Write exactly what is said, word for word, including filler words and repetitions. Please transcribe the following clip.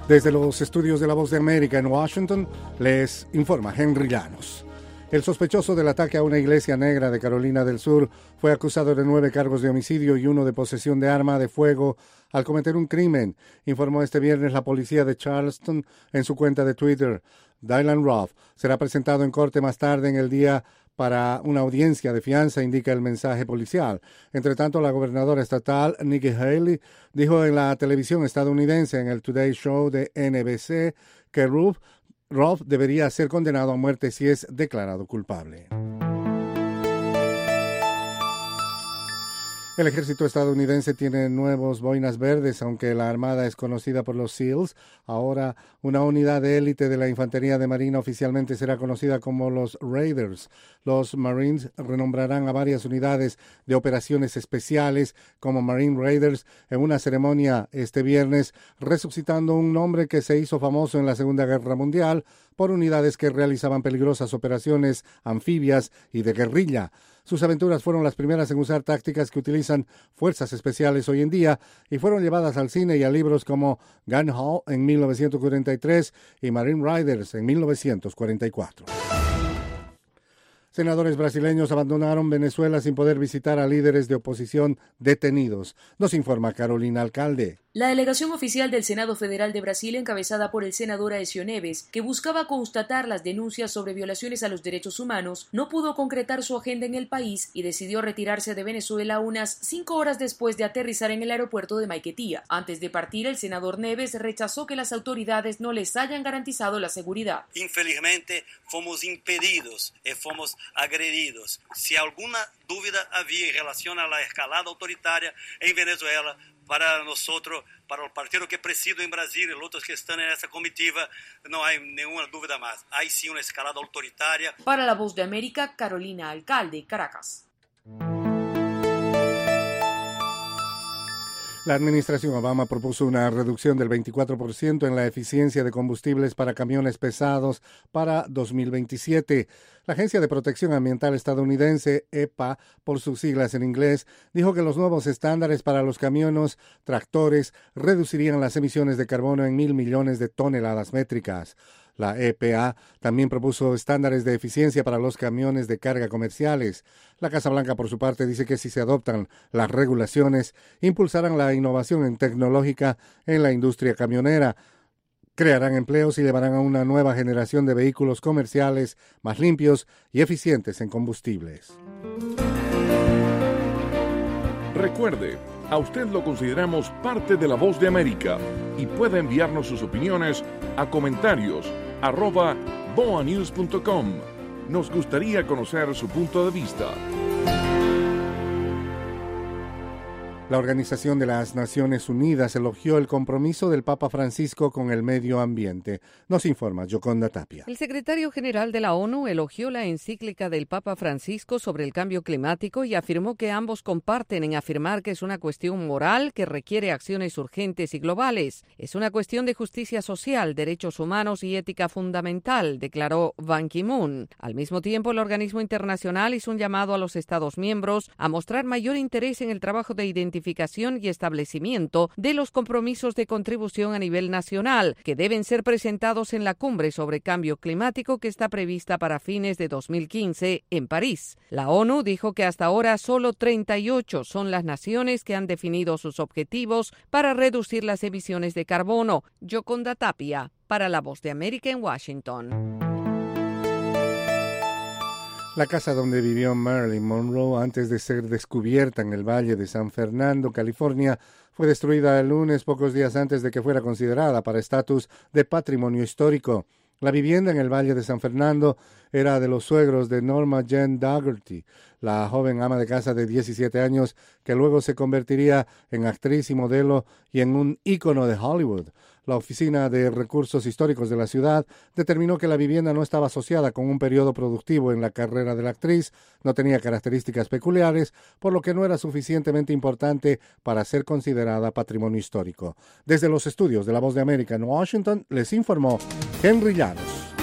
Desde los estudios de La Voz de América en Washington, les informa Henry Llanos. El sospechoso del ataque a una iglesia negra de Carolina del Sur fue acusado de nueve cargos de homicidio y uno de posesión de arma de fuego al cometer un crimen, informó este viernes la policía de Charleston en su cuenta de Twitter. Dylan Roth será presentado en corte más tarde en el día para una audiencia de fianza, indica el mensaje policial. Entre tanto, la gobernadora estatal, Nikki Haley, dijo en la televisión estadounidense, en el Today Show de N B C, que Roth, Roth debería ser condenado a muerte si es declarado culpable. El ejército estadounidense tiene nuevos boinas verdes, aunque la Armada es conocida por los SEALs. Ahora, una unidad de élite de la Infantería de Marina oficialmente será conocida como los Raiders. Los Marines renombrarán a varias unidades de operaciones especiales como Marine Raiders en una ceremonia este viernes, resucitando un nombre que se hizo famoso en la Segunda Guerra Mundial por unidades que realizaban peligrosas operaciones anfibias y de guerrilla. Sus aventuras fueron las primeras en usar tácticas que utilizan fuerzas especiales hoy en día y fueron llevadas al cine y a libros como Gun Hall en mil novecientos cuarenta y tres y Marine Raiders en mil novecientos cuarenta y cuatro. Senadores brasileños abandonaron Venezuela sin poder visitar a líderes de oposición detenidos. Nos informa Carolina Alcalde. La delegación oficial del Senado Federal de Brasil, encabezada por el senador Aécio Neves, que buscaba constatar las denuncias sobre violaciones a los derechos humanos, no pudo concretar su agenda en el país y decidió retirarse de Venezuela unas cinco horas después de aterrizar en el aeropuerto de Maiquetía. Antes de partir, el senador Neves rechazó que las autoridades no les hayan garantizado la seguridad. Infelizmente, fomos impedidos y fomos agredidos. Si alguna dúvida había en relación a la escalada autoritaria en Venezuela, para nosotros, para el partido que presido en Brasil y los otros que están en esa comitiva, no hay ninguna duda más. Hay sí una escalada autoritaria. Para La Voz de América, Carolina Alcalde, Caracas. La administración Obama propuso una reducción del veinticuatro por ciento en la eficiencia de combustibles para camiones pesados para dos mil veintisiete. La Agencia de Protección Ambiental estadounidense, E P A, por sus siglas en inglés, dijo que los nuevos estándares para los camiones tractores reducirían las emisiones de carbono en mil millones de toneladas métricas. La E P A también propuso estándares de eficiencia para los camiones de carga comerciales. La Casa Blanca, por su parte, dice que si se adoptan las regulaciones, impulsarán la innovación en tecnológica en la industria camionera, crearán empleos y llevarán a una nueva generación de vehículos comerciales más limpios y eficientes en combustibles. Recuerde, a usted lo consideramos parte de La Voz de América y puede enviarnos sus opiniones a comentarios arroba boanews punto com. Nos gustaría conocer su punto de vista. La Organización de las Naciones Unidas elogió el compromiso del Papa Francisco con el medio ambiente. Nos informa Yoconda Tapia. El secretario general de la ONU elogió la encíclica del Papa Francisco sobre el cambio climático y afirmó que ambos comparten en afirmar que es una cuestión moral que requiere acciones urgentes y globales. Es una cuestión de justicia social, derechos humanos y ética fundamental, declaró Ban Ki-moon. Al mismo tiempo, el organismo internacional hizo un llamado a los Estados miembros a mostrar mayor interés en el trabajo de identificación y establecimiento de los compromisos de contribución a nivel nacional, que deben ser presentados en la cumbre sobre cambio climático que está prevista para fines de dos mil quince en París. La ONU dijo que hasta ahora solo treinta y ocho son las naciones que han definido sus objetivos para reducir las emisiones de carbono. Yoconda Tapia, para La Voz de América en Washington. La casa donde vivió Marilyn Monroe antes de ser descubierta en el Valle de San Fernando, California, fue destruida el lunes, pocos días antes de que fuera considerada para estatus de patrimonio histórico. La vivienda en el Valle de San Fernando era de los suegros de Norma Jean Dougherty, la joven ama de casa de diecisiete años que luego se convertiría en actriz y modelo y en un ícono de Hollywood. La Oficina de Recursos Históricos de la ciudad determinó que la vivienda no estaba asociada con un periodo productivo en la carrera de la actriz, no tenía características peculiares, por lo que no era suficientemente importante para ser considerada patrimonio histórico. Desde los estudios de La Voz de América en Washington, les informó Henry Llanos.